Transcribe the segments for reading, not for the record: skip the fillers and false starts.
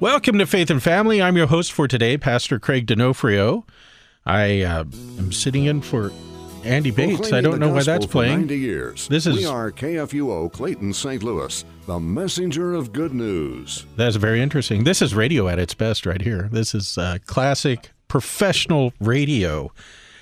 Welcome to Faith and Family. I'm your host for today, Pastor Craig D'Onofrio. I am sitting in for Andy Bates. I don't know why that's playing. 90 years. We are KFUO Clayton, St. Louis, the messenger of good news. That's very interesting. This is radio at its best right here. This is classic professional radio.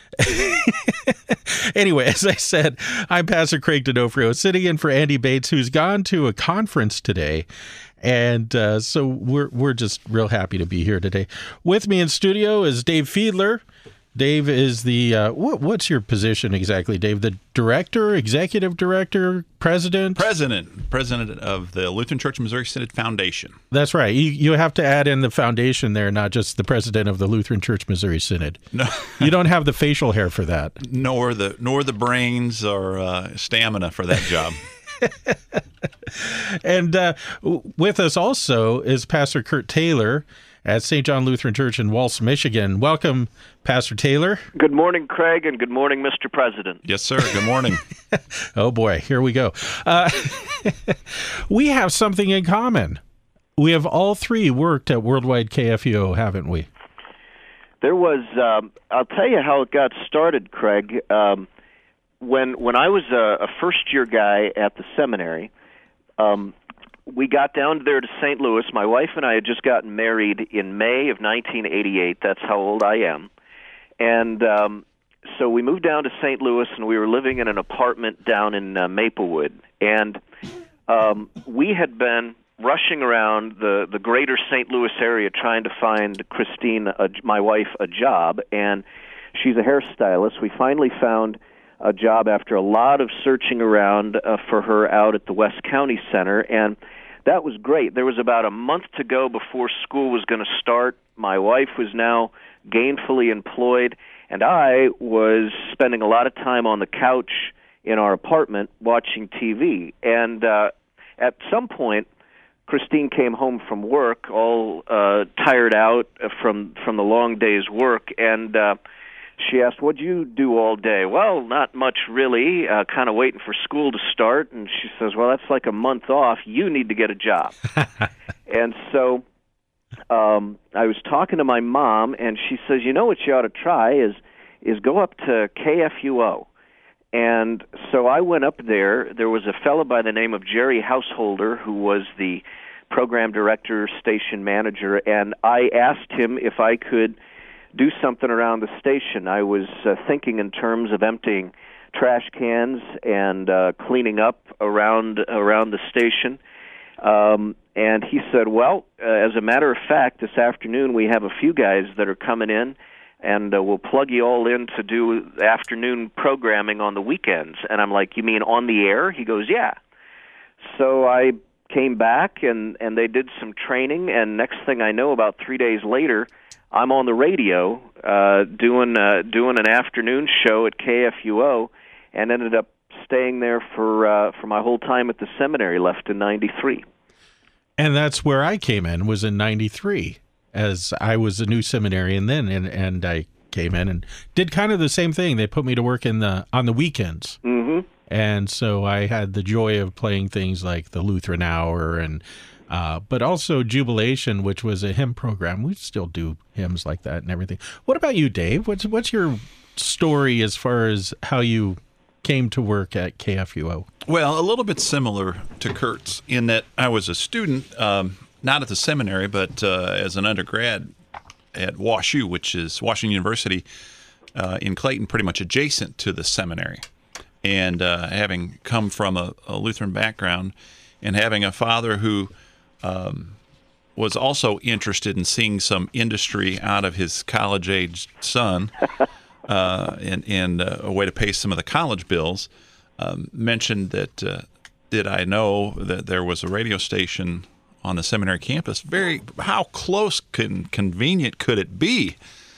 Anyway, as I said, I'm Pastor Craig D'Onofrio, sitting in for Andy Bates, who's gone to a conference today. And so we're just real happy to be here today. With me in studio is Dave Fiedler. Dave is the, what's your position exactly, Dave? The director, executive director, president? President of the Lutheran Church of Missouri Synod Foundation. That's right. You have to add in the foundation there, not just the president of the Lutheran Church Missouri Synod. No. You don't have the facial hair for that. Nor the brains or stamina for that job. And with us also is Pastor Kurt Taylor at St. John Lutheran Church in Walsh, Michigan. Welcome, Pastor Taylor. Good morning, Craig, and good morning, Mr. President. Yes, sir. Good morning. Oh, boy. Here we go. We have something in common. We have all three worked at Worldwide KFUO, haven't we? There was, I'll tell you how it got started, Craig. When I was a first-year guy at the seminary, we got down there to St. Louis. My wife and I had just gotten married in May of 1988. That's how old I am. And so we moved down to St. Louis, and we were living in an apartment down in Maplewood. And we had been rushing around the greater St. Louis area trying to find Christine, my wife, a job. And she's a hairstylist. We finally found a job after a lot of searching around for her out at the West County Center, and that was great. There was about a month to go before school was going to start. My wife was now gainfully employed, and I was spending a lot of time on the couch in our apartment watching TV. And at some point, Christine came home from work, all tired out from the long day's work, and she asked, "What'd you do all day?" "Well, not much really, kind of waiting for school to start." And she says, "Well, that's like a month off. You need to get a job." And so I was talking to my mom, and she says, "You know what you ought to try is go up to KFUO." And so I went up there. There was a fellow by the name of Jerry Householder who was the program director, station manager, and I asked him if I could do something around the station. I was thinking in terms of emptying trash cans and cleaning up around the station. And he said, "Well, as a matter of fact, this afternoon we have a few guys that are coming in, and we'll plug you all in to do afternoon programming on the weekends." And I'm like, "You mean on the air?" He goes, "Yeah." So I came back, and they did some training, and next thing I know, about 3 days later, I'm on the radio doing an afternoon show at KFUO, and ended up staying there for my whole time at the seminary. Left in '93, and that's where I came in. Was in '93, as I was a new seminarian then, and I came in and did kind of the same thing. They put me to work on the weekends, and so I had the joy of playing things like the Lutheran Hour and. But also Jubilation, which was a hymn program. We still do hymns like that and everything. What about you, Dave? What's your story as far as how you came to work at KFUO? Well, a little bit similar to Kurt's in that I was a student, not at the seminary, but as an undergrad at WashU, which is Washington University in Clayton, pretty much adjacent to the seminary. And having come from a Lutheran background and having a father who was also interested in seeing some industry out of his college-aged son and a way to pay some of the college bills, mentioned that did I know that there was a radio station on the seminary campus? How close convenient could it be?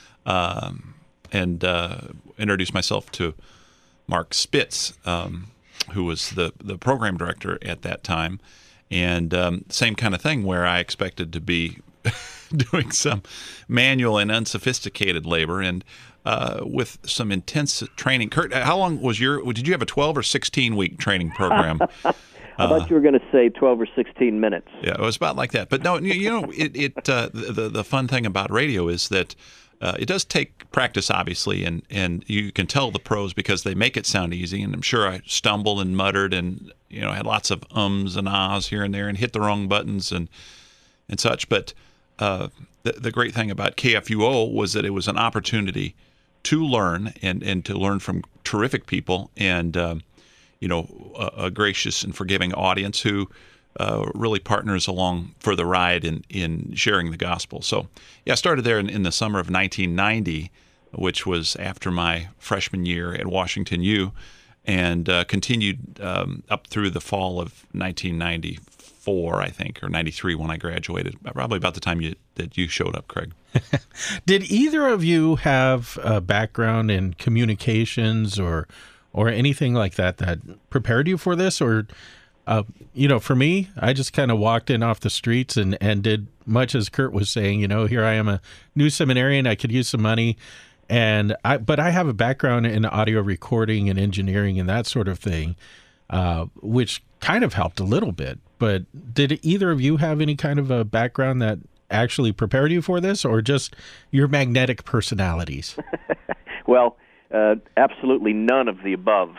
And introduced myself to Mark Spitz, who was the program director at that time. And same kind of thing where I expected to be doing some manual and unsophisticated labor and with some intense training. Kurt, how long was did you have a 12 or 16 week training program? I thought you were going to say 12 or 16 minutes. Yeah, it was about like that. But no, the fun thing about radio is that it does take practice, obviously, and you can tell the pros because they make it sound easy. And I'm sure I stumbled and muttered and had lots of ums and ahs here and there and hit the wrong buttons and such. But the great thing about KFUO was that it was an opportunity to learn and to learn from terrific people and a gracious and forgiving audience who really partners along for the ride in sharing the gospel. So, I started there in the summer of 1990, which was after my freshman year at Washington U, and continued up through the fall of 1994, I think, or 93 when I graduated, probably about the time that you showed up, Craig. Did either of you have a background in communications or anything like that prepared you for this? Or, for me, I just kind of walked in off the streets and did much as Kurt was saying. Here I am, a new seminarian. I could use some money. But I have a background in audio recording and engineering and that sort of thing, which kind of helped a little bit. But did either of you have any kind of a background that actually prepared you for this, or just your magnetic personalities? Well, absolutely none of the above.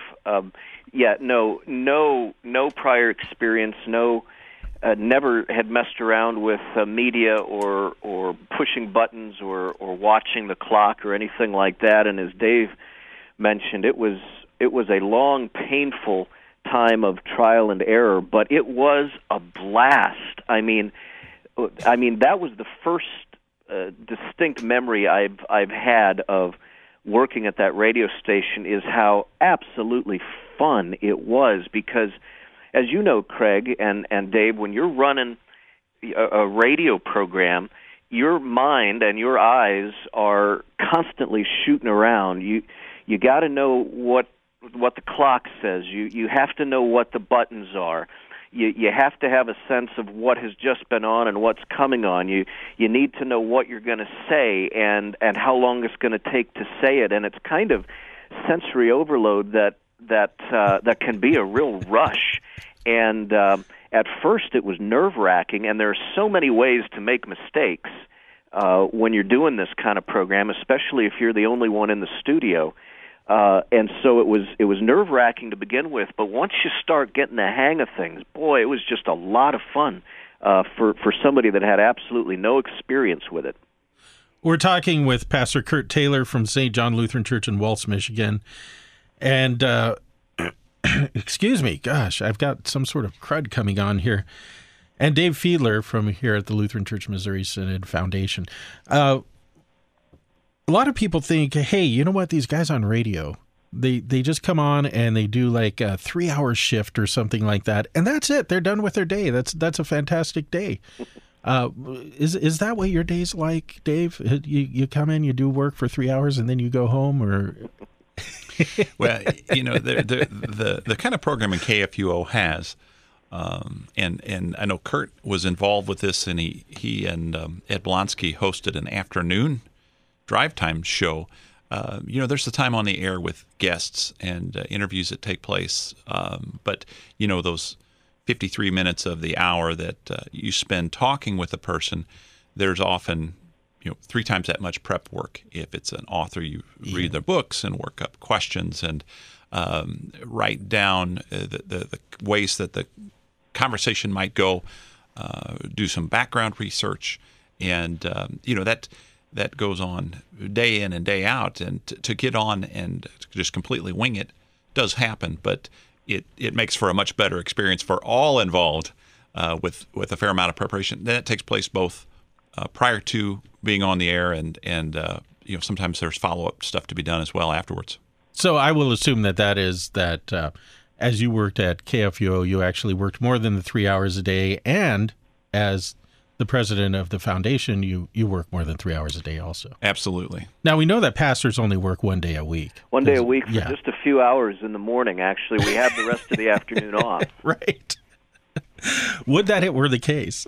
No prior experience. Never had messed around with media or pushing buttons or watching the clock or anything like that. And as Dave mentioned, it was a long, painful time of trial and error, but it was a blast. I mean, that was the first distinct memory I've had of working at that radio station, is how absolutely fun it was. Because, as you know, Craig and Dave, when you're running a radio program, your mind and your eyes are constantly shooting around. You got to know what the clock says. You have to know what the buttons are. You have to have a sense of what has just been on and what's coming on. You need to know what you're going to say and how long it's going to take to say it. And it's kind of sensory overload that can be a real rush. And at first it was nerve-wracking, and there are so many ways to make mistakes when you're doing this kind of program, especially if you're the only one in the studio. And so it was nerve-wracking to begin with, but once you start getting the hang of things, boy, it was just a lot of fun for somebody that had absolutely no experience with it. We're talking with Pastor Kurt Taylor from St. John Lutheran Church in Waltz, Michigan. And, excuse me, gosh, I've got some sort of crud coming on here. And Dave Fiedler from here at the Lutheran Church Missouri Synod Foundation. A lot of people think, hey, you know what? These guys on radio, they just come on and they do like a 3-hour shift or something like that, and that's it. They're done with their day. That's a fantastic day. Is that what your day's like, Dave? You come in, you do work for 3 hours, and then you go home, or? Well, the kind of programming KFUO has, and I know Kurt was involved with this, and he and Ed Blonsky hosted an afternoon drive time show. There's the time on the air with guests and interviews that take place. But those 53 minutes of the hour that you spend talking with a person, there's often, 3 times that much prep work. If it's an author, you read their books and work up questions and write down the ways that the conversation might go, do some background research. And, that goes on day in and day out, and to get on and just completely wing it does happen, but it makes for a much better experience for all involved with a fair amount of preparation. That takes place both prior to being on the air and sometimes there's follow-up stuff to be done as well afterwards. So I will assume that as you worked at KFUO, you actually worked more than the 3 hours a day, and as the president of the foundation, you work more than 3 hours a day also. Absolutely. Now, we know that pastors only work 1 day a week. 1 day a week for just a few hours in the morning, actually. We have the rest of the afternoon off. Right. Would that it were the case.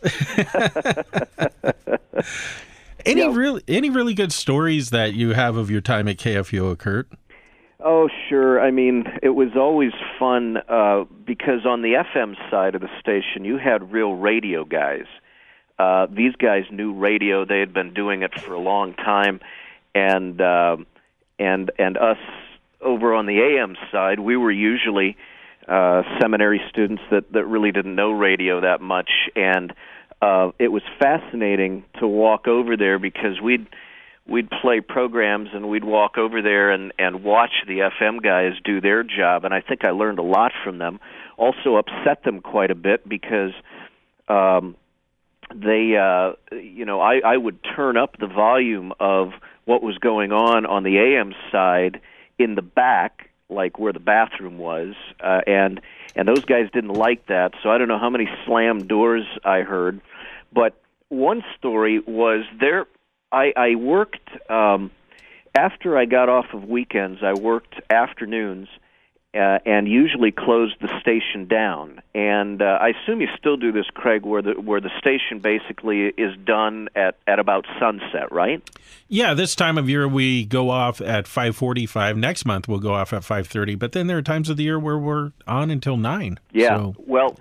Any really good stories that you have of your time at KFUO, Kurt? Oh, sure. I mean, it was always fun because on the FM side of the station, you had real radio guys. These guys knew radio; they had been doing it for a long time, and us over on the AM side, we were usually seminary students that really didn't know radio that much, and it was fascinating to walk over there because we'd play programs and we'd walk over there and watch the FM guys do their job, and I think I learned a lot from them. Also upset them quite a bit because I would turn up the volume of what was going on the AM side in the back, like where the bathroom was, and those guys didn't like that, so I don't know how many slammed doors I heard. But one story was there. I worked, after I got off of weekends, I worked afternoons and usually closed the station down. And I assume you still do this, Craig, where the station basically is done at about sunset, right? Yeah, this time of year we go off at 5:45. Next month we'll go off at 5:30. But then there are times of the year where we're on until 9. Yeah, so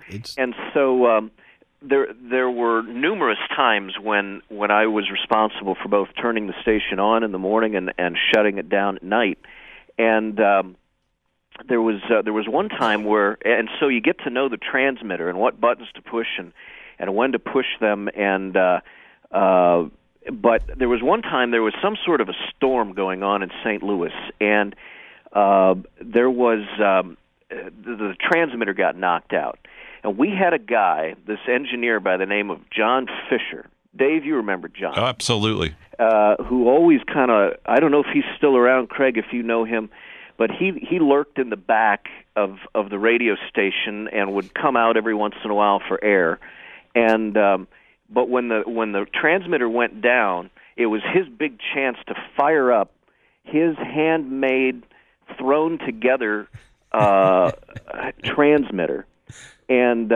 There were numerous times when I was responsible for both turning the station on in the morning and shutting it down at night, and there was one time where, and so you get to know the transmitter and what buttons to push and when to push them, and but there was one time there was some sort of a storm going on in St. Louis, and there was the transmitter got knocked out. And we had a guy, this engineer by the name of John Fisher. Dave, you remember John? Oh, absolutely. Who always kind of, I don't know if he's still around, Craig, if you know him, but he lurked in the back of the radio station and would come out every once in a while for air. And but when the transmitter went down, it was his big chance to fire up his handmade, thrown together transmitter. And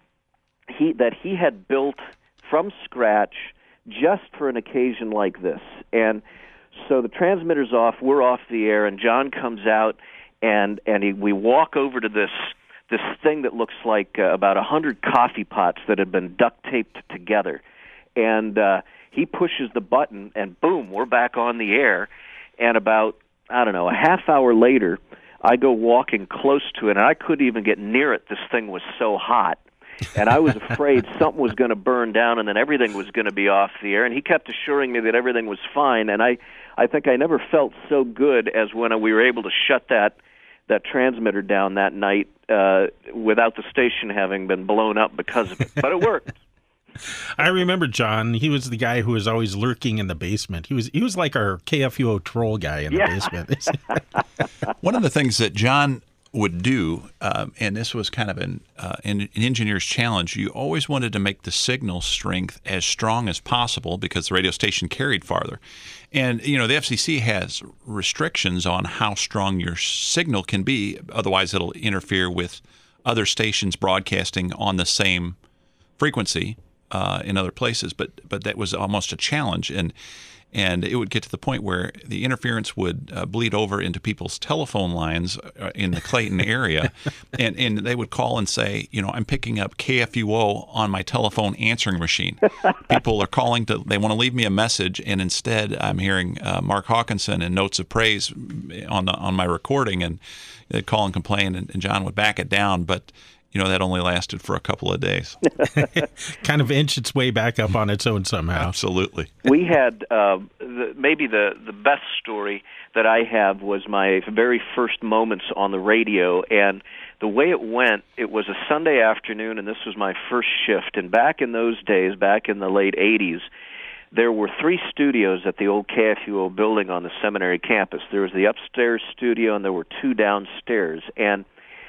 he had built from scratch just for an occasion like this. And so the transmitter's off, we're off the air, and John comes out, and we walk over to this thing that looks like about 100 coffee pots that had been duct taped together. And he pushes the button, and boom, we're back on the air. And about, I don't know, a half hour later, I go walking close to it, and I couldn't even get near it. This thing was so hot, and I was afraid something was going to burn down, and then everything was going to be off the air. And he kept assuring me that everything was fine, and I think I never felt so good as when we were able to shut that transmitter down that night without the station having been blown up because of it. But it worked. I remember John. He was the guy who was always lurking in the basement. He was like our KFUO troll guy in the basement. One of the things that John would do, and this was kind of an engineer's challenge, you always wanted to make the signal strength as strong as possible because the radio station carried farther. And, the FCC has restrictions on how strong your signal can be. Otherwise, it'll interfere with other stations broadcasting on the same frequency in other places, but that was almost a challenge, and it would get to the point where the interference would bleed over into people's telephone lines in the Clayton area, and they would call and say, I'm picking up KFUO on my telephone answering machine. People are calling they want to leave me a message, and instead I'm hearing Mark Hawkinson and Notes of Praise on my recording, and they'd call and complain, and John would back it down, but that only lasted for a couple of days. Kind of inched its way back up on its own somehow. Absolutely. We had maybe the best story that I have was my very first moments on the radio, and the way it went, it was a Sunday afternoon, and this was my first shift. And back in those days, back in the late 80s, there were 3 studios at the old KFUO building on the seminary campus. There was the upstairs studio, and there were 2 downstairs. And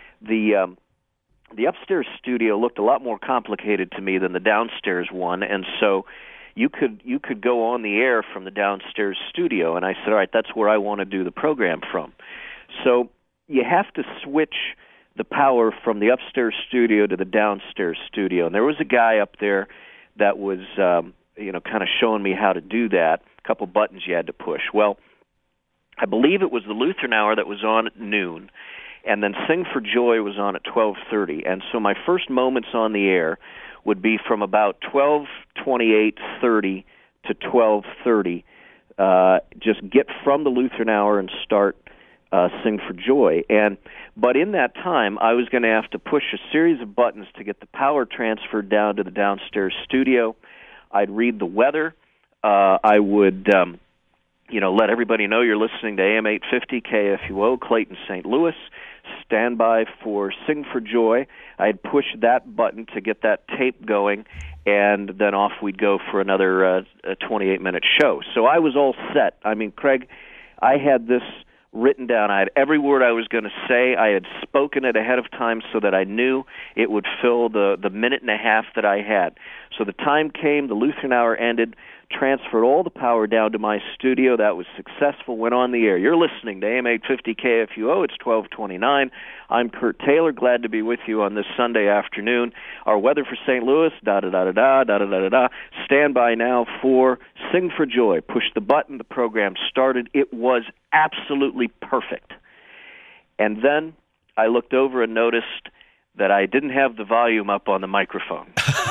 the upstairs studio looked a lot more complicated to me than the downstairs one, and so you could go on the air from the downstairs studio, and I said, all right, that's where I want to do the program from. So you have to switch the power from the upstairs studio to the downstairs studio, and there was a guy up there that was kind of showing me how to do that, a couple buttons you had to push. Well, I believe it was the Lutheran Hour that was on at noon, and then Sing for Joy was on at 12:30. And so my first moments on the air would be from about 12:28:30 to 12:30. Just get from the Lutheran Hour and start Sing for Joy. But in that time, I was going to have to push a series of buttons to get the power transferred down to the downstairs studio. I'd read the weather. I would, let everybody know you're listening to AM 850 KFUO, Clayton, St. Louis. Stand by for Sing for Joy. I'd push that button to get that tape going, and then off we'd go for another 28-minute show. So I was all set. I mean, Craig, I had this written down. I had every word I was going to say. I had spoken it ahead of time so that I knew it would fill the minute and a half that I had. So the time came, the Lutheran Hour ended, transferred all the power down to my studio. That was successful, went on the air. You're listening to AM 850 KFUO. It's 12:29. I'm Kurt Taylor, glad to be with you on this Sunday afternoon. Our weather for St. Louis, da-da-da-da-da, da-da-da-da-da. Stand by now for Sing for Joy. Push the button, the program started. It was absolutely perfect. And then I looked over and noticed that I didn't have the volume up on the microphone.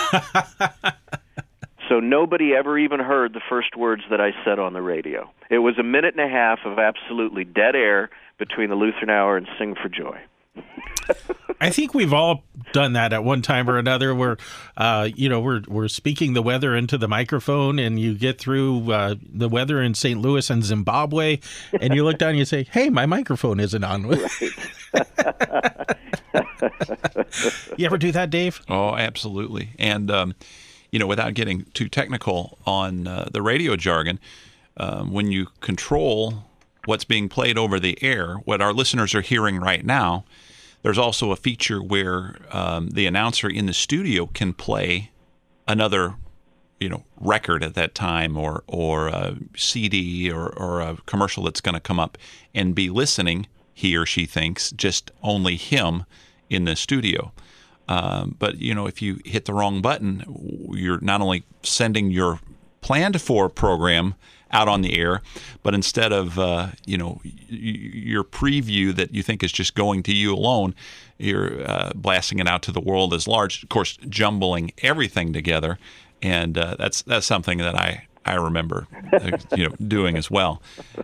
So nobody ever even heard the first words that I said on the radio. It was a minute and a half of absolutely dead air between the Lutheran Hour and Sing for Joy. I think we've all done that at one time or another where, we're speaking the weather into the microphone and you get through the weather in St. Louis and Zimbabwe and you look down and you say, hey, my microphone isn't on. Right. You ever do that, Dave? Oh, absolutely. And, without getting too technical on the radio jargon, when you control what's being played over the air, what our listeners are hearing right now, there's also a feature where the announcer in the studio can play another, record at that time or a CD or a commercial that's going to come up and be listening, he or she thinks, just only him in the studio. But, if you hit the wrong button, you're not only sending your planned for program out on the air, but instead of, your preview that you think is just going to you alone, you're blasting it out to the world as large, of course, jumbling everything together. And that's something that I remember, doing as well.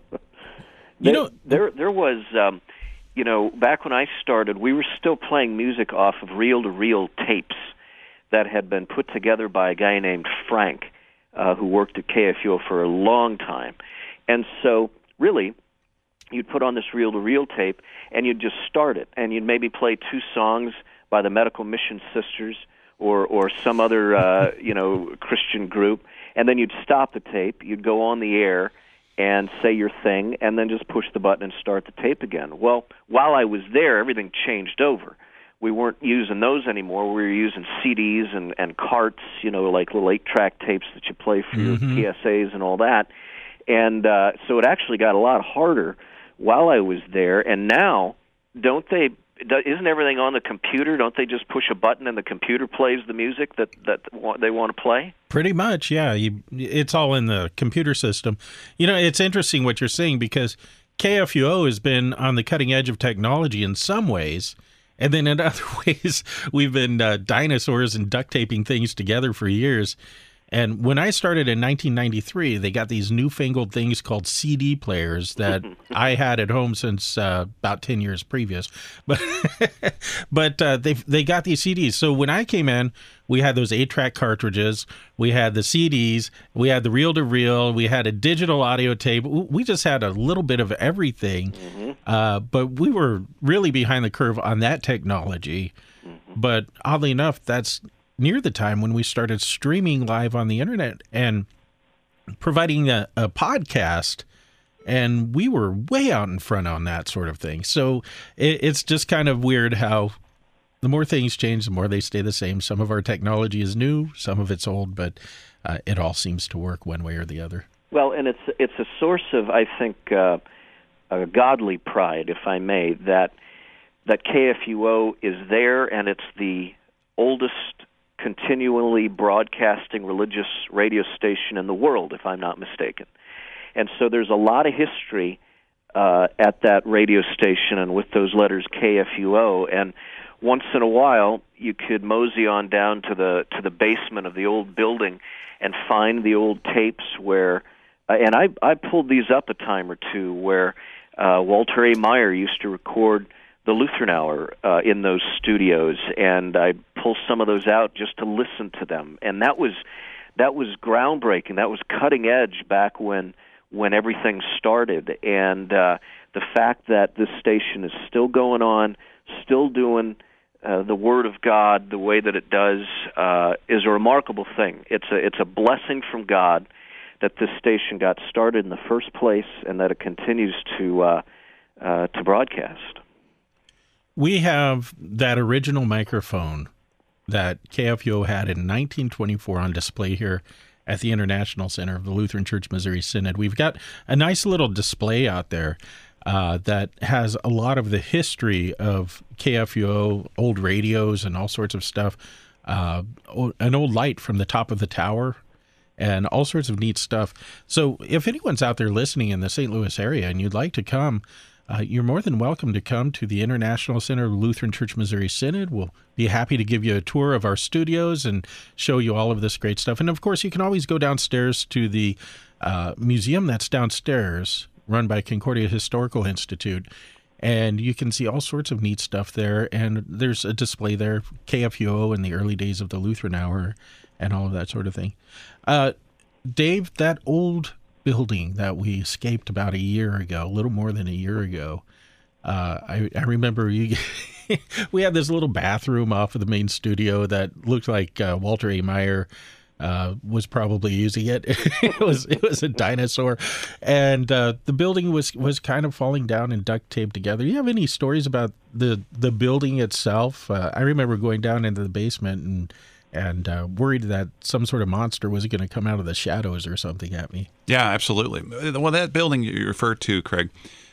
There was... back when I started, we were still playing music off of reel-to-reel tapes that had been put together by a guy named Frank, who worked at KFUO for a long time. And so, really, you'd put on this reel-to-reel tape, and you'd just start it, and you'd maybe play two songs by the Medical Mission Sisters or some other, Christian group, and then you'd stop the tape, you'd go on the air, and say your thing, and then just push the button and start the tape again. Well, while I was there, everything changed over. We weren't using those anymore. We were using CDs and carts, like little 8-track tapes that you play for your PSAs and all that. And so it actually got a lot harder while I was there. And now, isn't everything on the computer? Don't they just push a button and the computer plays the music that they want to play? Pretty much, yeah. It's all in the computer system. It's interesting what you're saying because KFUO has been on the cutting edge of technology in some ways, and then in other ways, we've been dinosaurs and duct taping things together for years. And when I started in 1993, they got these newfangled things called CD players that I had at home since about 10 years previous. But they got these CDs. So when I came in, we had those 8-track cartridges, we had the CDs, we had the reel-to-reel, we had a digital audio tape. We just had a little bit of everything. But we were really behind the curve on that technology. But oddly enough, that's near the time when we started streaming live on the internet and providing a podcast, and we were way out in front on that sort of thing. So it's just kind of weird how the more things change, the more they stay the same. Some of our technology is new, some of it's old, but it all seems to work one way or the other. Well, and it's a source of, I think, a godly pride, if I may, that KFUO is there, and it's the oldest continually broadcasting religious radio station in the world, if I'm not mistaken. And so there's a lot of history at that radio station, and with those letters KFUO. And once in a while, you could mosey on down to the basement of the old building and find the old tapes where, and I pulled these up a time or two, where Walter A. Meyer used to record the Lutheran Hour in those studios, and I pull some of those out just to listen to them. And that was groundbreaking. That was cutting edge back when everything started. And the fact that this station is still going on, still doing the Word of God the way that it does, is a remarkable thing. It's a blessing from God that this station got started in the first place, and that it continues to broadcast. We have that original microphone that KFUO had in 1924 on display here at the International Center of the Lutheran Church Missouri Synod. We've got a nice little display out there that has a lot of the history of KFUO, old radios and all sorts of stuff, an old light from the top of the tower, and all sorts of neat stuff. So if anyone's out there listening in the St. Louis area and you'd like to come, you're more than welcome to come to the International Center of Lutheran Church Missouri Synod. We'll be happy to give you a tour of our studios and show you all of this great stuff. And, of course, you can always go downstairs to the museum that's downstairs, run by Concordia Historical Institute, and you can see all sorts of neat stuff there. And there's a display there, KFUO in the early days of the Lutheran Hour and all of that sort of thing. Dave, that old building that we escaped about a year ago, a little more than a year ago, I remember we had this little bathroom off of the main studio that looked like Walter A. Meyer was probably using it. It was a dinosaur, and the building was kind of falling down and duct taped together. You have any stories about the building itself? I remember going down into the basement and worried that some sort of monster was going to come out of the shadows or something at me. Yeah, absolutely. Well, that building you referred to, Craig,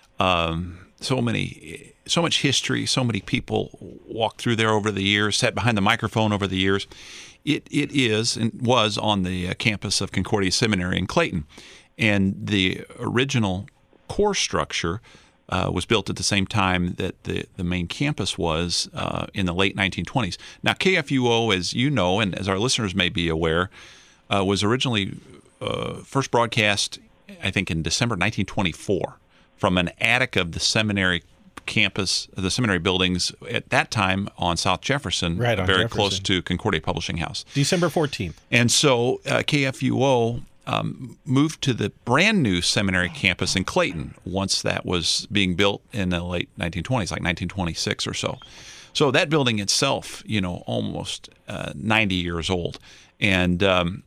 so much history, so many people walked through there over the years, sat behind the microphone over the years. It is and was on the campus of Concordia Seminary in Clayton, and the original core structure was built at the same time that the main campus was in the late 1920s. Now, KFUO, as you know, and as our listeners may be aware, was originally first broadcast, I think, in December 1924 from an attic of the seminary campus, the seminary buildings at that time on South Jefferson, right, on very Jefferson, close to Concordia Publishing House. December 14th. And so KFUO moved to the brand new seminary campus in Clayton once that was being built in the late 1920s, like 1926 or so. So that building itself, almost 90 years old. And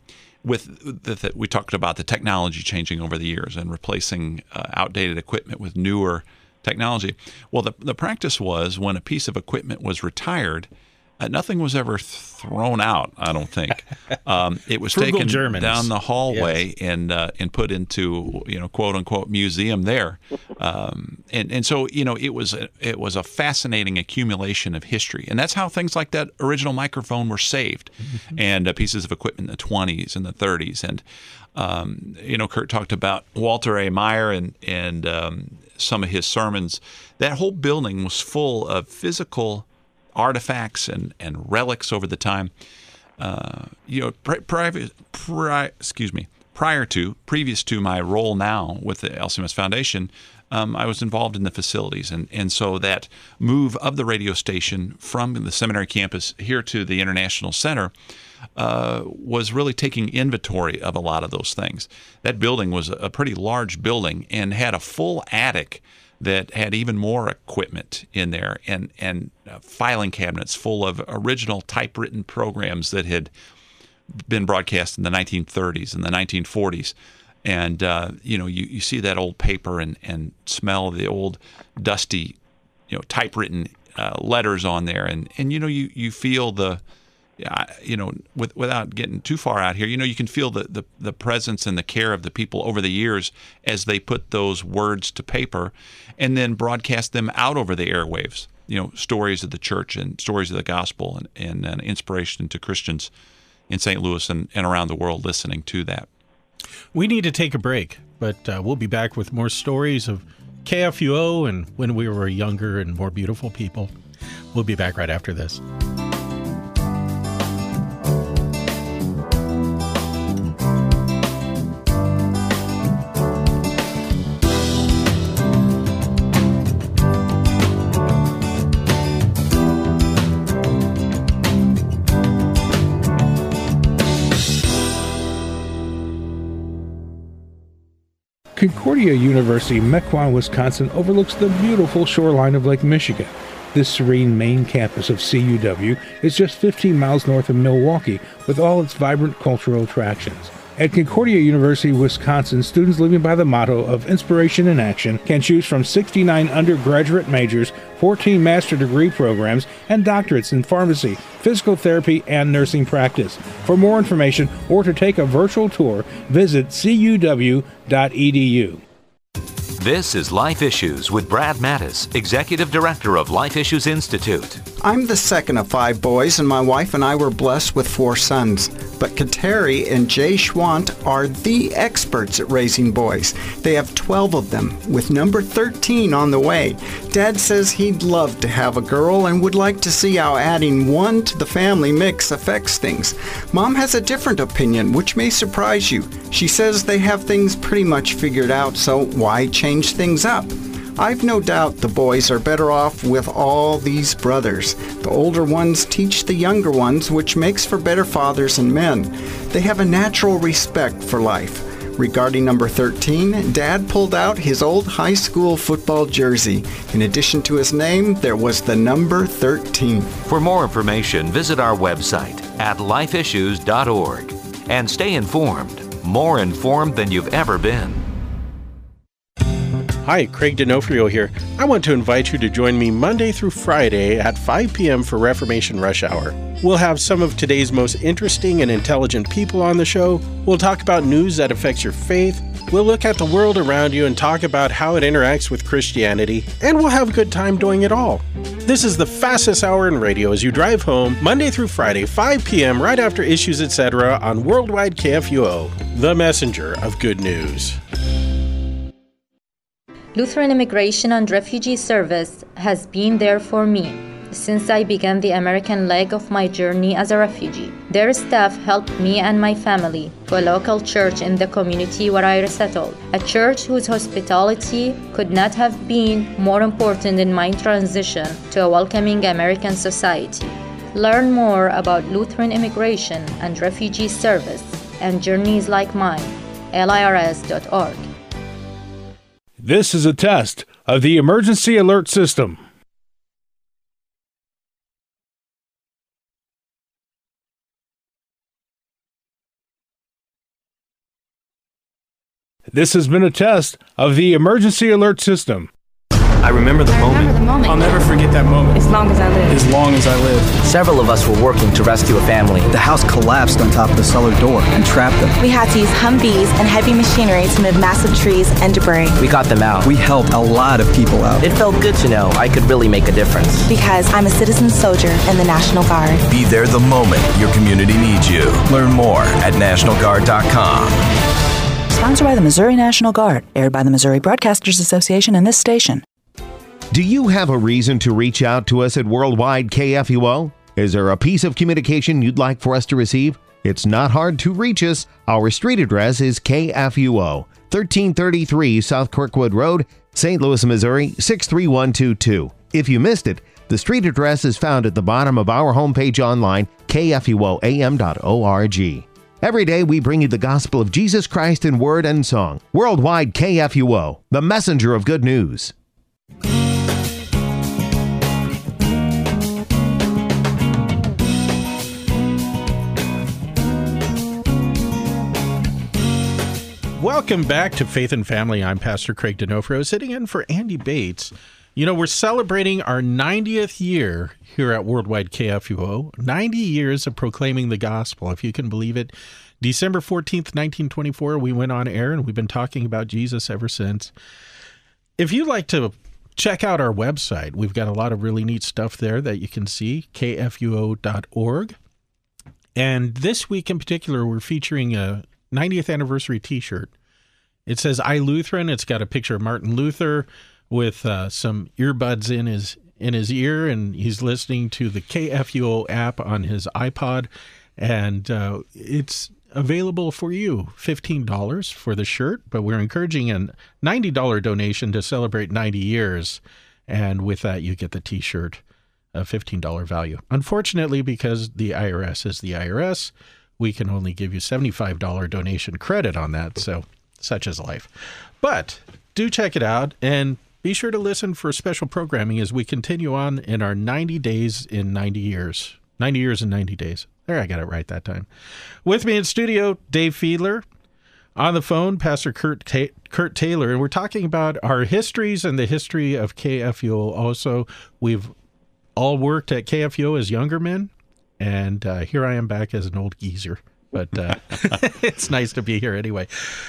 we talked about the technology changing over the years and replacing outdated equipment with newer technology. Well, the practice was when a piece of equipment was retired, nothing was ever thrown out, I don't think. It was taken down the hallway, yes, and put into, quote unquote museum there. And so, it was a fascinating accumulation of history. And that's how things like that original microphone were saved, mm-hmm, and pieces of equipment in the 20s and the 30s. And, Kurt talked about Walter A. Meyer and some of his sermons. That whole building was full of physical artifacts and relics over the time. Previous to my role now with the LCMS Foundation, I was involved in the facilities, and so that move of the radio station from the seminary campus here to the International Center was really taking inventory of a lot of those things. That building was a pretty large building and had a full attic that had even more equipment in there, and filing cabinets full of original typewritten programs that had been broadcast in the 1930s and the 1940s. And, you see that old paper and smell the old dusty, typewritten letters on there. And you feel without getting too far out here, you can feel the presence and the care of the people over the years as they put those words to paper and then broadcast them out over the airwaves, stories of the church and stories of the gospel and an inspiration to Christians in St. Louis and around the world listening to that. We need to take a break, but we'll be back with more stories of KFUO and when we were younger and more beautiful people. We'll be back right after this. Concordia University, Mequon, Wisconsin overlooks the beautiful shoreline of Lake Michigan. This serene main campus of CUW is just 15 miles north of Milwaukee with all its vibrant cultural attractions. At Concordia University, Wisconsin, students living by the motto of inspiration in action can choose from 69 undergraduate majors, 14 master degree programs, and doctorates in pharmacy, physical therapy, and nursing practice. For more information or to take a virtual tour, visit cuw.edu. This is Life Issues with Brad Mattis, Executive Director of Life Issues Institute. I'm the second of 5 boys, and my wife and I were blessed with 4 sons. But Kateri and Jay Schwant are the experts at raising boys. They have 12 of them, with number 13 on the way. Dad says he'd love to have a girl and would like to see how adding one to the family mix affects things. Mom has a different opinion, which may surprise you. She says they have things pretty much figured out, so why change things up? I've no doubt the boys are better off with all these brothers. The older ones teach the younger ones, which makes for better fathers and men. They have a natural respect for life. Regarding number 13, Dad pulled out his old high school football jersey. In addition to his name, there was the number 13. For more information, visit our website at lifeissues.org and stay informed, more informed than you've ever been. Hi, Craig D'Onofrio here. I want to invite you to join me Monday through Friday at 5 p.m. for Reformation Rush Hour. We'll have some of today's most interesting and intelligent people on the show. We'll talk about news that affects your faith. We'll look at the world around you and talk about how it interacts with Christianity. And we'll have a good time doing it all. This is the fastest hour in radio as you drive home Monday through Friday, 5 p.m. right after Issues Etc. on Worldwide KFUO, the messenger of good news. Lutheran Immigration and Refugee Service has been there for me since I began the American leg of my journey as a refugee. Their staff helped me and my family to a local church in the community where I resettled, a church whose hospitality could not have been more important in my transition to a welcoming American society. Learn more about Lutheran Immigration and Refugee Service and journeys like mine, lirs.org. This is a test of the emergency alert system. This has been a test of the emergency alert system. I remember the moment. I'll never forget that moment. As long as I live. As long as I live. Several of us were working to rescue a family. The house collapsed on top of the cellar door and trapped them. We had to use Humvees and heavy machinery to move massive trees and debris. We got them out. We helped a lot of people out. It felt good to know I could really make a difference. Because I'm a citizen soldier in the National Guard. Be there the moment your community needs you. Learn more at NationalGuard.com. Sponsored by the Missouri National Guard. Aired by the Missouri Broadcasters Association and this station. Do you have a reason to reach out to us at Worldwide KFUO? Is there a piece of communication you'd like for us to receive? It's not hard to reach us. Our street address is KFUO, 1333 South Kirkwood Road, St. Louis, Missouri, 63122. If you missed it, the street address is found at the bottom of our homepage online, kfuoam.org. Every day we bring you the gospel of Jesus Christ in word and song. Worldwide KFUO, the messenger of good news. Welcome back to Faith and Family. I'm Pastor Craig D'Onofrio, sitting in for Andy Bates. You know, we're celebrating our 90th year here at Worldwide KFUO, 90 years of proclaiming the gospel, if you can believe it. December 14th, 1924, we went on air, and we've been talking about Jesus ever since. If you'd like to check out our website, we've got a lot of really neat stuff there that you can see, kfuo.org. And this week in particular, we're featuring a 90th anniversary t-shirt. It says, I Lutheran. It's got a picture of Martin Luther. with some earbuds in his ear, and he's listening to the KFUO app on his iPod, and it's available for you. $15 for the shirt, but we're encouraging a $90 donation to celebrate 90 years, and with that you get the T-shirt, a $15 value. Unfortunately, because the IRS is the IRS, we can only give you $75 donation credit on that, so such is life. But do check it out, and be sure to listen for special programming as we continue on in our 90 days in 90 years. 90 years and 90 days. There, I got it right that time. With me in studio, Dave Fiedler. On the phone, Pastor Kurt Taylor, and we're talking about our histories and the history of KFUO. Also, we've all worked at KFUO as younger men, and here I am back as an old geezer. But it's nice to be here anyway.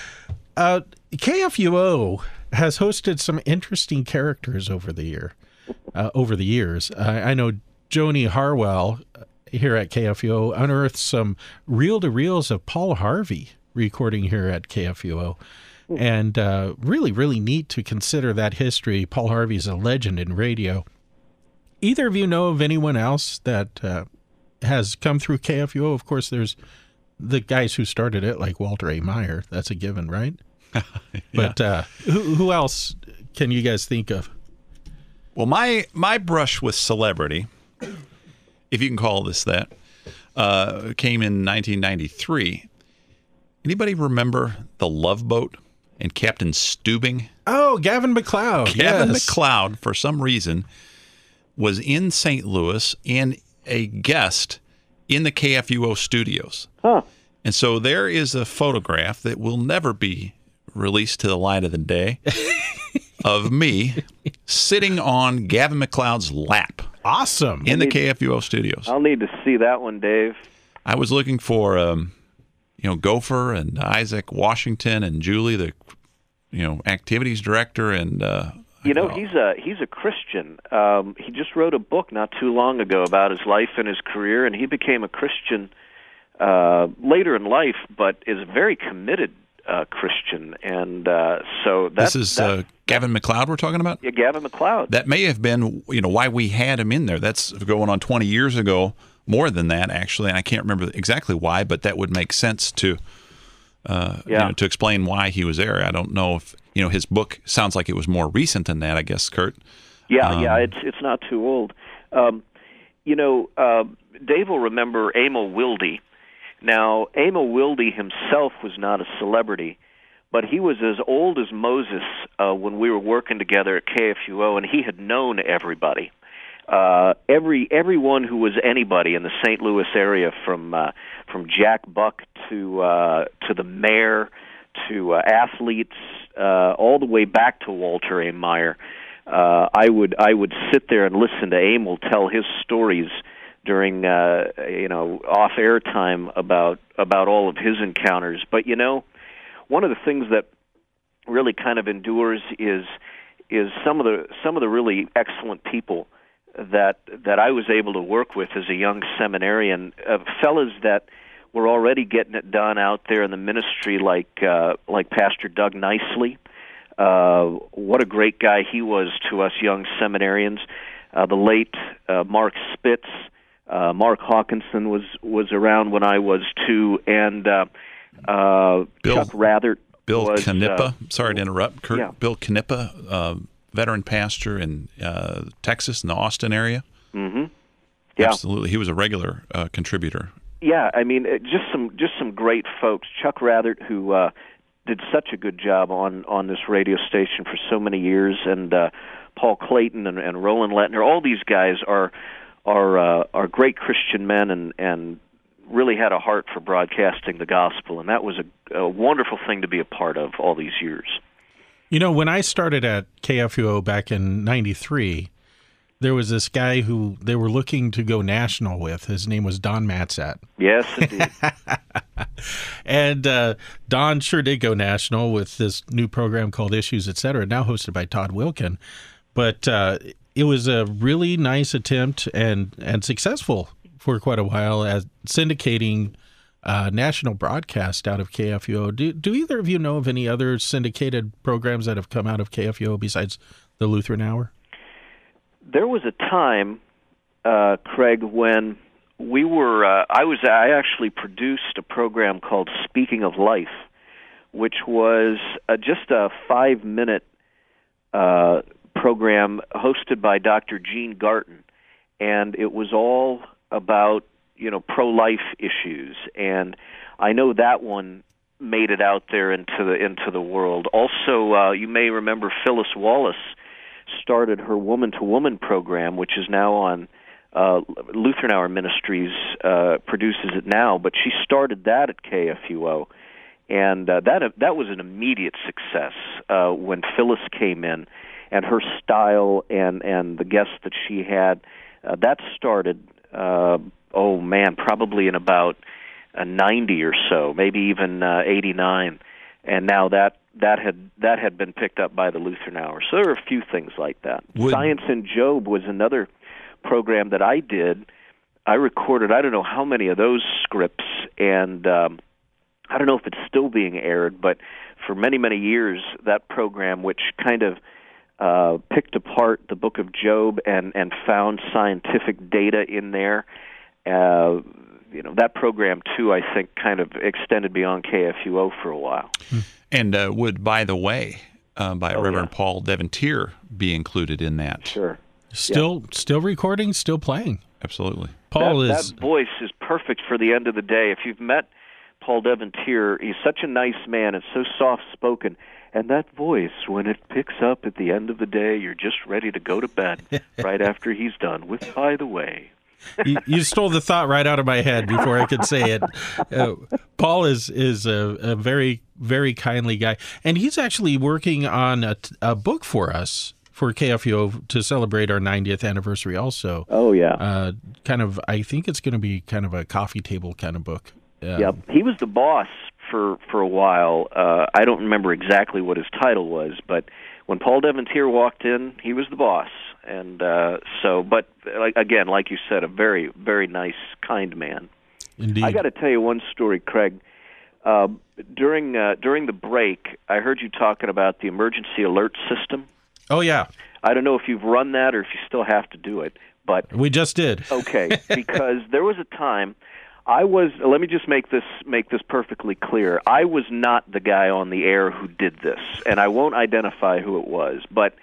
KFUO has hosted some interesting characters over the years. I know Joni Harwell here at KFUO unearthed some reel-to-reels of Paul Harvey recording here at KFUO. And really, really neat to consider that history. Paul Harvey's a legend in radio. Either of you know of anyone else that has come through KFUO? Of course, there's the guys who started it, like Walter A. Meyer. That's a given, right? Yeah. But who else can you guys think of? Well, my brush with celebrity, if you can call this that, came in 1993. Anybody remember The Love Boat and Captain Stubing? Oh, Gavin MacLeod. Gavin MacLeod, for some reason, was in St. Louis and a guest in the KFUO studios. Huh. And so there is a photograph that will never be released to the light of the day of me sitting on Gavin MacLeod's lap. Awesome. In the KFUO studios. I'll need to see that one, Dave. I was looking for, Gopher and Isaac Washington and Julie, the, activities director, and he's a Christian. He just wrote a book not too long ago about his life and his career, and he became a Christian later in life, but is a very committed Christian. And so that's... This is Gavin MacLeod we're talking about? Yeah, Gavin MacLeod. That may have been, why we had him in there. That's going on 20 years ago, more than that, actually, and I can't remember exactly why, but that would make sense to to explain why he was there. I don't know if, his book sounds like it was more recent than that, I guess, Kurt. Yeah, it's not too old. Dave will remember Emil Wilde. Now, Emil Wilde himself was not a celebrity, but he was as old as Moses when we were working together at KFUO, and he had known everybody. Everyone who was anybody in the St. Louis area, from Jack Buck to the mayor to athletes, all the way back to Walter A. Meyer. I would sit there and listen to Emil tell his stories during off-air time about all of his encounters. But one of the things that really kind of endures is some of the really excellent people that I was able to work with as a young seminarian, fellas that were already getting it done out there in the ministry, like Pastor Doug Nicely. What a great guy he was to us young seminarians. The late Mark Spitz. Mark Hawkinson was around when I was too, and Chuck Rathert. Bill Knippa. Sorry to interrupt, Kurt. Yeah. Bill Knippa, veteran pastor in Texas, in the Austin area. Mm-hmm. Yeah, absolutely. He was a regular contributor. Yeah, I mean, just some great folks. Chuck Rathert, who did such a good job on this radio station for so many years, and Paul Clayton and Roland Lettner. All these guys are great Christian men and really had a heart for broadcasting the gospel, and that was a wonderful thing to be a part of all these years. When I started at KFUO back in 93, there was this guy who they were looking to go national with. His name was Don Matzat. Yes, indeed. And Don sure did go national with this new program called Issues, Etc., now hosted by Todd Wilkin. But it was a really nice attempt and successful for quite a while at syndicating national broadcast out of KFUO. Do either of you know of any other syndicated programs that have come out of KFUO besides the Lutheran Hour? There was a time, Craig, when we were. I actually produced a program called Speaking of Life, which was just a 5-minute program hosted by Dr. Gene Garton, and it was all about pro-life issues. And I know that one made it out there into the world. Also, you may remember Phyllis Wallace started her woman-to-woman program, which is now on Lutheran Hour Ministries produces it now, but she started that at KFUO, and that was an immediate success when Phyllis came in, and her style and the guests that she had. That started, probably in about 90 or so, maybe even 89, and now that had been picked up by the Lutheran Hour. So there are a few things like that. Science in Job was another program that I did. I recorded I don't know how many of those scripts, and I don't know if it's still being aired, but for many, many years, that program, which kind of picked apart the book of Job and found scientific data in there, that program, too, I think, kind of extended beyond KFUO for a while. And would, by the way, by Reverend Paul Devontier be included in that? Sure. Still recording, still playing. Absolutely. That voice is perfect for the end of the day. If you've met Paul Devontier, he's such a nice man and so soft-spoken. And that voice, when it picks up at the end of the day, you're just ready to go to bed right after he's done with, by the way. You stole the thought right out of my head before I could say it. Paul is a very, very kindly guy. And he's actually working on a book for us, for KFUO, to celebrate our 90th anniversary also. Oh, yeah. I think it's going to be kind of a coffee table kind of book. Yep. He was the boss for a while. I don't remember exactly what his title was, but when Paul Devontier walked in, he was the boss. And but again, like you said, a very, very nice, kind man. Indeed. I got to tell you one story, Craig. During the break, I heard you talking about the emergency alert system. Oh, yeah. I don't know if you've run that or if you still have to do it, but we just did. Okay, because there was a time let me just make this perfectly clear. I was not the guy on the air who did this, and I won't identify who it was, but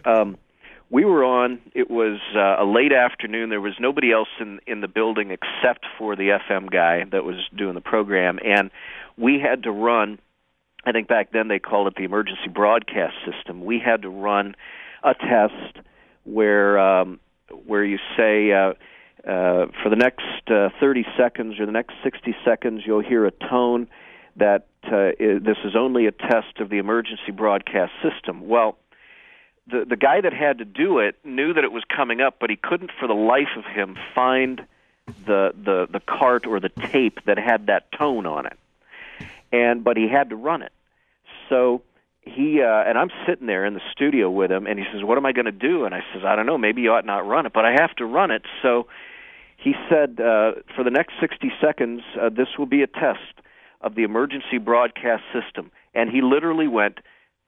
we were on. It was a late afternoon. There was nobody else in the building except for the FM guy that was doing the program, and we had to run, I think back then they called it the emergency broadcast system. We had to run a test where you say, for the next 30 seconds or the next 60 seconds, you'll hear a tone that this is only a test of the emergency broadcast system. Well, the guy that had to do it knew that it was coming up, but he couldn't for the life of him find the cart or the tape that had that tone on it. But he had to run it. So he and I'm sitting there in the studio with him, and he says, "What am I going to do?" And I says, "I don't know. Maybe you ought not run it, but I have to run it." So he said, "For the next 60 seconds, this will be a test of the emergency broadcast system." And he literally went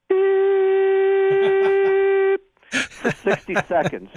for 60 seconds,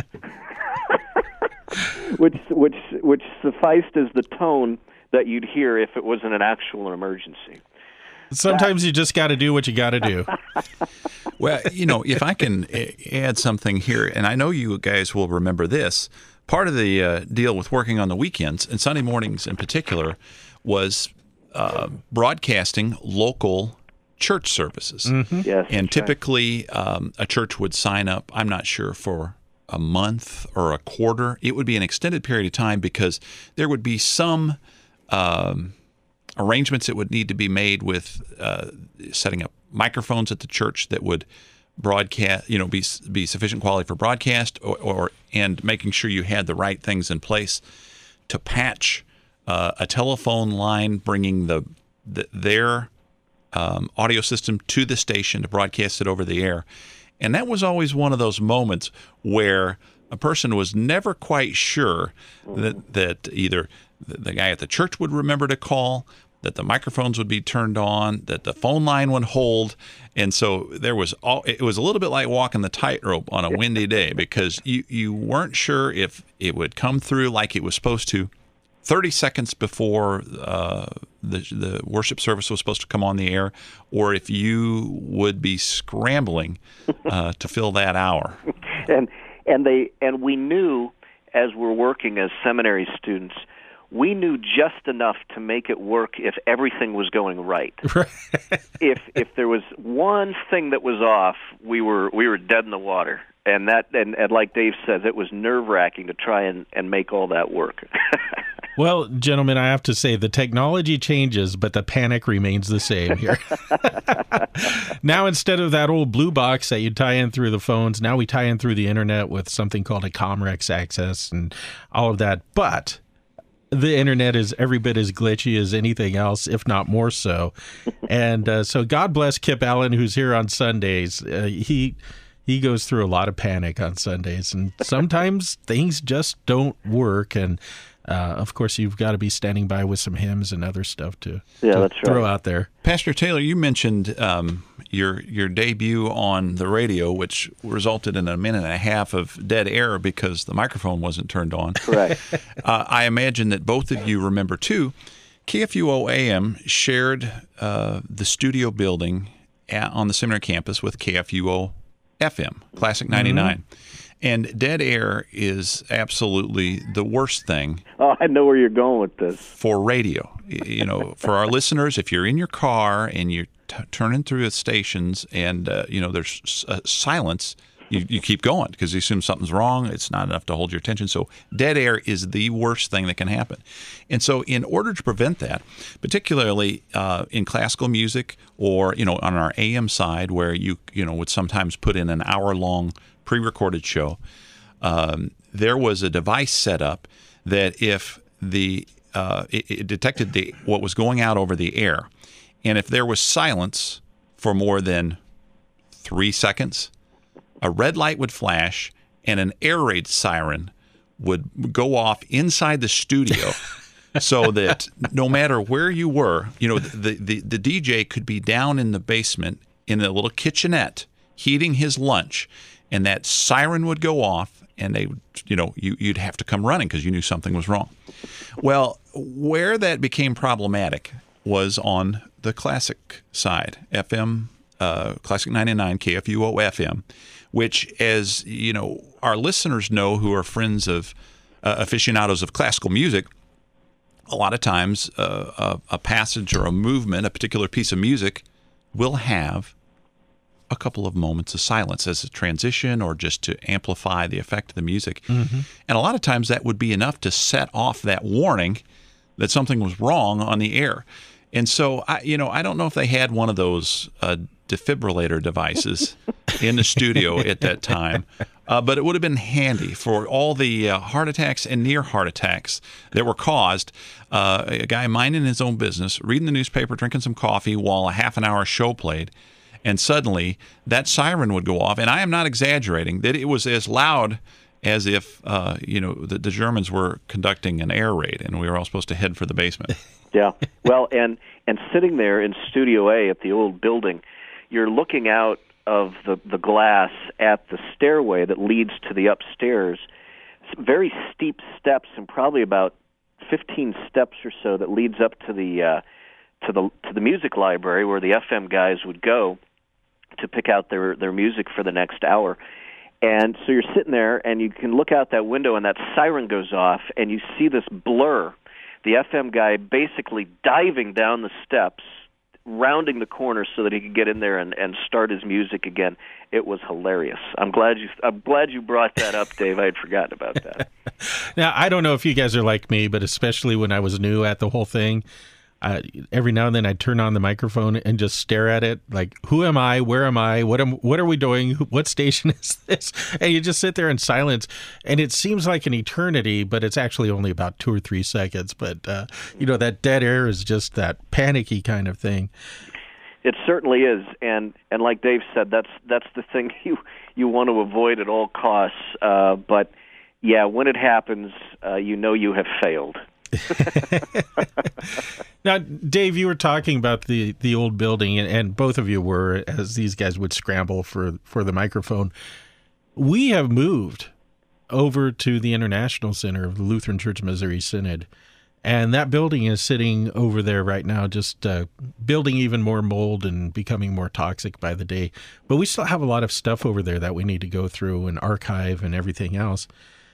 which sufficed as the tone that you'd hear if it wasn't an actual emergency. Sometimes you just got to do what you got to do. Well, if I can add something here, and I know you guys will remember this, part of the deal with working on the weekends, and Sunday mornings in particular, was broadcasting local church services. Mm-hmm. Yes, and typically a church would sign up, I'm not sure, for a month or a quarter. It would be an extended period of time because there would be some arrangements that would need to be made with setting up microphones at the church that would broadcast, be sufficient quality for broadcast, and making sure you had the right things in place to patch a telephone line, bringing their audio system to the station to broadcast it over the air. And that was always one of those moments where a person was never quite sure that either the guy at the church would remember to call, that the microphones would be turned on, that the phone line would hold. And so it was a little bit like walking the tightrope on a windy day, because you weren't sure if it would come through like it was supposed to 30 seconds before the worship service was supposed to come on the air, or if you would be scrambling to fill that hour. And we knew, as we're working as seminary students, we knew just enough to make it work if everything was going right. If there was one thing that was off, we were dead in the water. And like Dave says, it was nerve-wracking to try and make all that work. Well, gentlemen, I have to say the technology changes, but the panic remains the same here. Now, instead of that old blue box that you tie in through the phones, now we tie in through the internet with something called a Comrex access and all of that. But the internet is every bit as glitchy as anything else, if not more so. And so God bless Kip Allen, who's here on Sundays. He goes through a lot of panic on Sundays, and sometimes things just don't work. And of course, you've got to be standing by with some hymns and other stuff to throw out there. Pastor Taylor, you mentioned your debut on the radio, which resulted in a minute and a half of dead air because the microphone wasn't turned on. Correct. I imagine that both of you remember, too, KFUO AM shared the studio building on the seminary campus with KFUO FM, Classic 99. Mm-hmm. And dead air is absolutely the worst thing. Oh, I know where you're going with this. For radio. You know, for our listeners, if you're in your car and you're turning through the stations and, there's silence, you keep going because you assume something's wrong. It's not enough to hold your attention. So dead air is the worst thing that can happen. And so in order to prevent that, particularly in classical music or, on our AM side where you would sometimes put in an hour-long pre-recorded show, there was a device set up that if it detected what was going out over the air, and if there was silence for more than 3 seconds, a red light would flash and an air raid siren would go off inside the studio so that no matter where you were, the DJ could be down in the basement in a little kitchenette heating his lunch, and that siren would go off, and you'd have to come running because you knew something was wrong. Well, where that became problematic was on the classic side, FM, Classic 99, KFUO FM, which, as our listeners know who are friends of aficionados of classical music, a lot of times a passage or a movement, a particular piece of music, will have a couple of moments of silence as a transition or just to amplify the effect of the music. Mm-hmm. And a lot of times that would be enough to set off that warning that something was wrong on the air. And so, I don't know if they had one of those defibrillator devices in the studio at that time, but it would have been handy for all the heart attacks and near heart attacks that were caused. A guy minding his own business, reading the newspaper, drinking some coffee while a half an hour show played, and suddenly that siren would go off. And I am not exaggerating, that it was as loud as if, the Germans were conducting an air raid and we were all supposed to head for the basement. Yeah. Well, and sitting there in Studio A at the old building, you're looking out of the glass at the stairway that leads to the upstairs. Very steep steps, and probably about 15 steps or so that leads up to the music library where the FM guys would go to pick out their music for the next hour. And so you're sitting there, and you can look out that window, and that siren goes off, and you see this blur. The FM guy basically diving down the steps, rounding the corner so that he could get in there and start his music again. It was hilarious. I'm glad you brought that up, Dave. I had forgotten about that. Now, I don't know if you guys are like me, but especially when I was new at the whole thing, every now and then I'd turn on the microphone and just stare at it like, who am I? Where am I? What are we doing? What station is this? And you just sit there in silence, and it seems like an eternity, but it's actually only about 2 or 3 seconds. But, that dead air is just that panicky kind of thing. It certainly is. And like Dave said, that's the thing you want to avoid at all costs. But, yeah, when it happens, you have failed. Now, Dave, you were talking about the old building, and both of you were, as these guys would scramble for the microphone. We have moved over to the International Center of the Lutheran Church Missouri Synod, and that building is sitting over there right now, just building even more mold and becoming more toxic by the day. But we still have a lot of stuff over there that we need to go through and archive and everything else.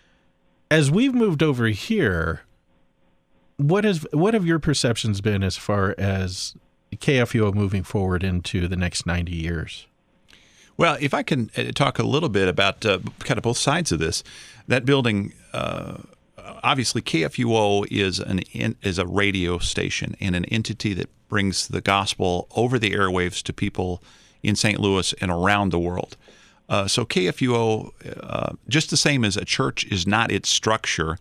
As we've moved over here, what have your perceptions been as far as KFUO moving forward into the next 90 years? Well, if I can talk a little bit about kind of both sides of this, that building, obviously KFUO is a radio station and an entity that brings the gospel over the airwaves to people in St. Louis and around the world. So KFUO, just the same as a church is not its structure,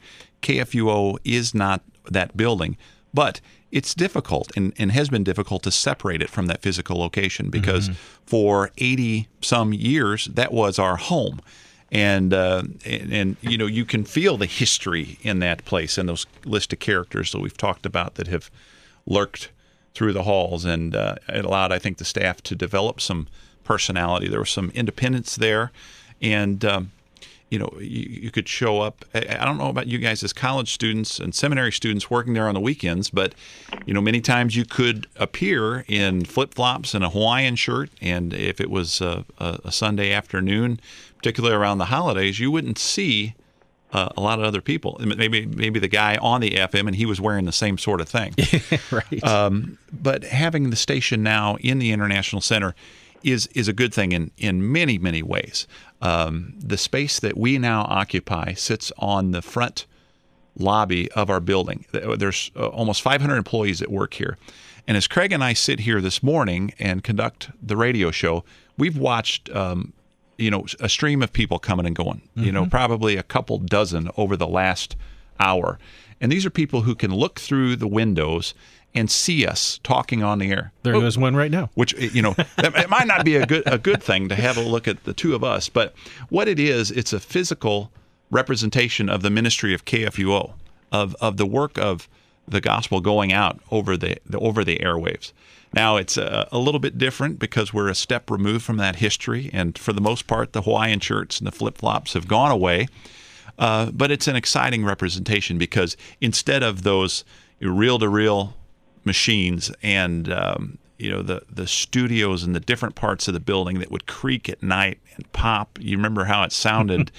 KFUO is not that building, but it's difficult and has been difficult to separate it from that physical location because for 80 some years that was our home, and you know, you can feel the history in that place and those list of characters that we've talked about that have lurked through the halls, and it allowed, I think, the staff to develop some personality. There was some independence there, and you know, you could show up. I don't know about you guys as college students and seminary students working there on the weekends, but, you know, many times you could appear in flip-flops and a Hawaiian shirt, and if it was a Sunday afternoon, particularly around the holidays, you wouldn't see a lot of other people. Maybe the guy on the FM, and he was wearing the same sort of thing. Right. But having the station now in the International Center is a good thing in many, many ways. The space that we now occupy sits on the front lobby of our building. There's almost 500 employees that work here. And as Craig and I sit here this morning and conduct the radio show, we've watched you know, a stream of people coming and going, you know, probably a couple dozen over the last hour. And these are people who can look through the windows and see us talking on the air. There goes one right now. Which, you know, it might not be a good thing to have a look at the two of us, but what it is, it's a physical representation of the ministry of KFUO, of the work of the gospel going out over the airwaves. Now, it's a little bit different because we're a step removed from that history, and for the most part, the Hawaiian shirts and the flip-flops have gone away. But it's an exciting representation because instead of those reel-to-reel machines and you know, the studios and the different parts of the building that would creak at night and pop. You remember how it sounded,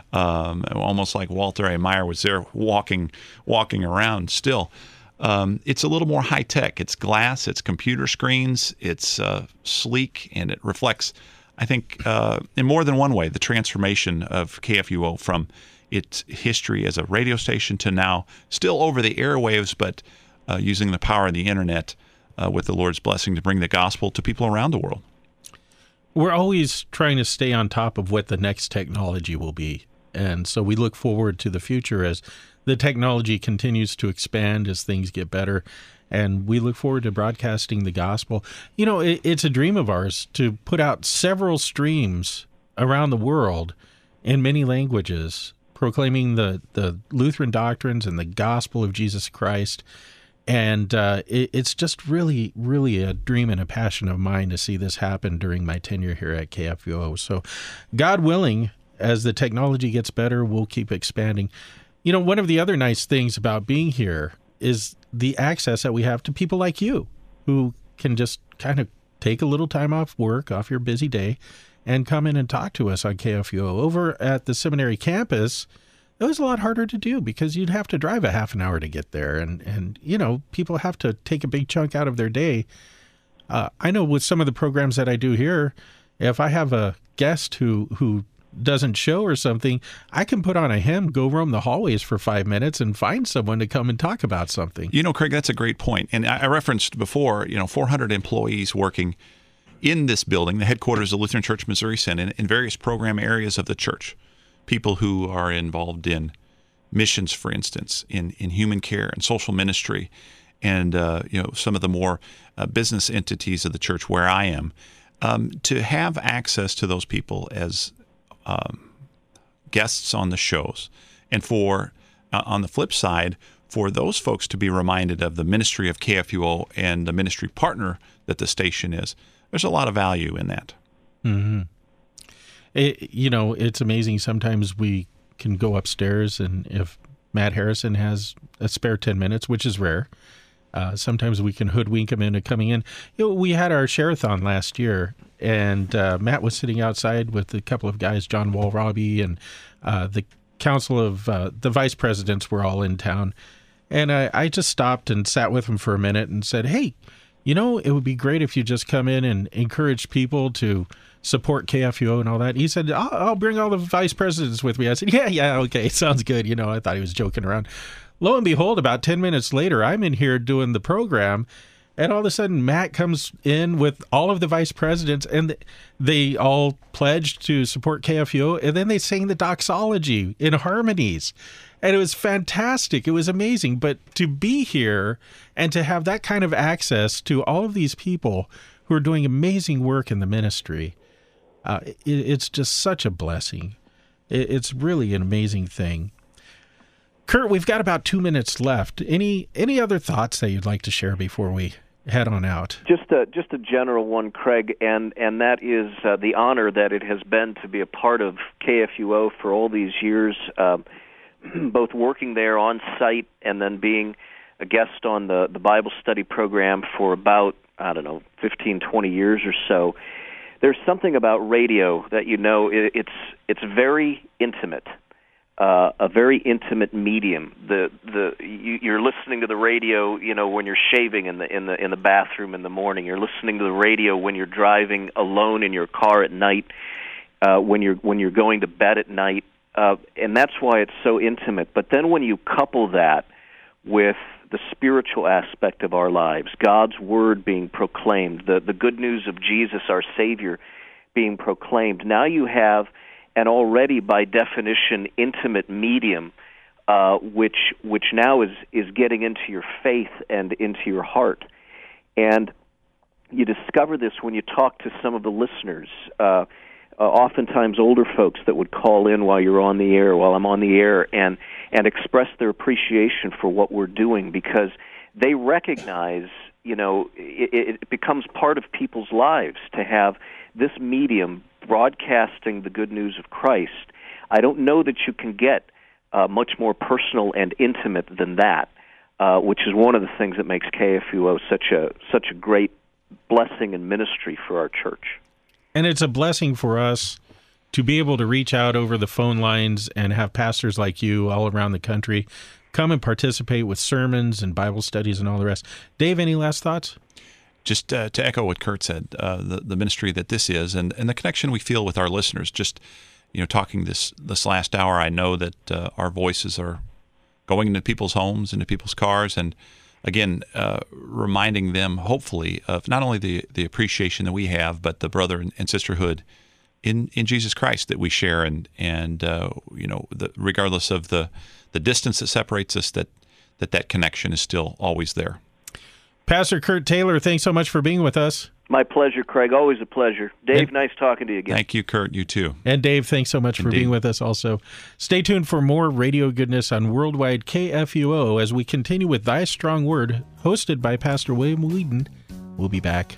almost like Walter A. Meyer was there walking around still. It's a little more high tech. It's glass, it's computer screens, it's sleek, and it reflects, I think, in more than one way, the transformation of KFUO from its history as a radio station to now still over the airwaves, but using the power of the internet with the Lord's blessing to bring the gospel to people around the world. We're always trying to stay on top of what the next technology will be. And so we look forward to the future as the technology continues to expand, as things get better. And we look forward to broadcasting the gospel. You know, it's a dream of ours to put out several streams around the world in many languages, proclaiming the Lutheran doctrines and the gospel of Jesus Christ. And it's just really, really a dream and a passion of mine to see this happen during my tenure here at KFUO. So God willing, as the technology gets better, we'll keep expanding. You know, one of the other nice things about being here is the access that we have to people like you who can just kind of take a little time off work, off your busy day, and come in and talk to us on KFUO. Over at the seminary campus, it was a lot harder to do because you'd have to drive a half an hour to get there. And you know, people have to take a big chunk out of their day. I know with some of the programs that I do here, if I have a guest who doesn't show or something, I can put on a hymn, go roam the hallways for 5 minutes and find someone to come and talk about something. You know, Craig, that's a great point. And I referenced before, 400 employees working in this building, the headquarters of Lutheran Church Missouri Synod, in various program areas of the church. People who are involved in missions, for instance, in human care and social ministry, and some of the more business entities of the church where I am, to have access to those people as guests on the shows, and for on the flip side, for those folks to be reminded of the ministry of KFUO and the ministry partner that the station is. There's a lot of value in that. Mm-hmm. It's amazing. Sometimes we can go upstairs, and if Matt Harrison has a spare 10 minutes, which is rare, sometimes we can hoodwink him into coming in. We had our share-a-thon last year, and Matt was sitting outside with a couple of guys, John Walrabi, and the council of the vice presidents were all in town. And I just stopped and sat with him for a minute and said, hey, it would be great if you just come in and encourage people to support KFUO and all that. He said, I'll bring all the vice presidents with me. I said, yeah, okay, sounds good. I thought he was joking around. Lo and behold, about 10 minutes later, I'm in here doing the program, and all of a sudden Matt comes in with all of the vice presidents, and they all pledged to support KFUO, and then they sang the doxology in harmonies. And it was fantastic. It was amazing. But to be here and to have that kind of access to all of these people who are doing amazing work in the ministry, it's just such a blessing. It's really an amazing thing. Kurt, we've got about 2 minutes left. Any other thoughts that you'd like to share before we head on out? Just a general one, Craig, and that is the honor that it has been to be a part of KFUO for all these years, both working there on site and then being a guest on the Bible study program for about, 15, 20 years or so. There's something about radio that it's very intimate, a very intimate medium. You're listening to the radio, when you're shaving in the bathroom in the morning. You're listening to the radio when you're driving alone in your car at night, when you're going to bed at night, and that's why it's so intimate. But then when you couple that with the spiritual aspect of our lives, God's Word being proclaimed, the good news of Jesus, our Savior, being proclaimed. Now you have an already, by definition, intimate medium, which now is getting into your faith and into your heart. And you discover this when you talk to some of the listeners, oftentimes older folks that would call in while I'm on the air, and express their appreciation for what we're doing, because they recognize, it becomes part of people's lives to have this medium broadcasting the good news of Christ. I don't know that you can get much more personal and intimate than that, which is one of the things that makes KFUO such a great blessing and ministry for our church. And it's a blessing for us to be able to reach out over the phone lines and have pastors like you all around the country come and participate with sermons and Bible studies and all the rest. Dave, any last thoughts? Just to echo what Kurt said, the ministry that this is and the connection we feel with our listeners. Just talking this last hour, I know that our voices are going into people's homes, into people's cars, and again, reminding them, hopefully, of not only the appreciation that we have, but the brother and sisterhood in Jesus Christ that we share, and regardless of the distance that separates us, that connection is still always there. Pastor Kurt Taylor, thanks so much for being with us. My pleasure, Craig. Always a pleasure. Dave, nice talking to you again. Thank you, Kurt. You too. And Dave, thanks so much for being with us also. Stay tuned for more radio goodness on Worldwide KFUO as we continue with Thy Strong Word, hosted by Pastor William Whedon. We'll be back.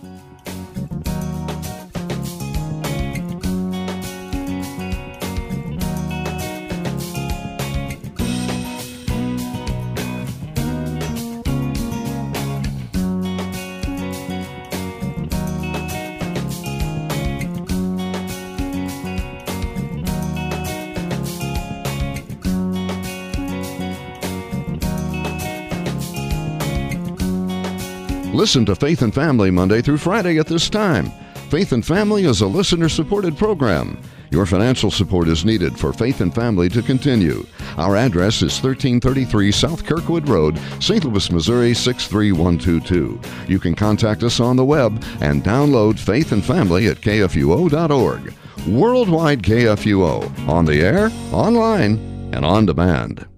Listen to Faith and Family Monday through Friday at this time. Faith and Family is a listener-supported program. Your financial support is needed for Faith and Family to continue. Our address is 1333 South Kirkwood Road, St. Louis, Missouri 63122. You can contact us on the web and download Faith and Family at kfuo.org. Worldwide KFUO, on the air, online, and on demand.